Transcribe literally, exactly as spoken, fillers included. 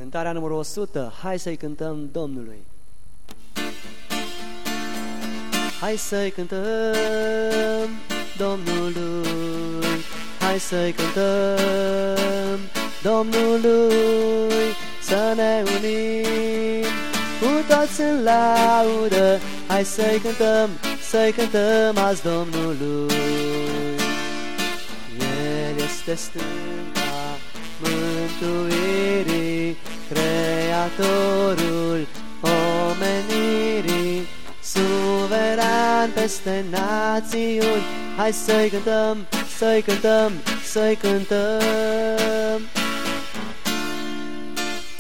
Cântarea numărul o sută, hai să-i cântăm Domnului. Hai să-i cântăm Domnului, hai să-i cântăm Domnului, să ne unim cu toți în laudă. Hai să-i cântăm, să-i cântăm azi Domnului. El este stânca mântuirii, Creatorul omenirii, suveran peste națiuni. Hai să-i cântăm, să-i cântăm, să-i cântăm.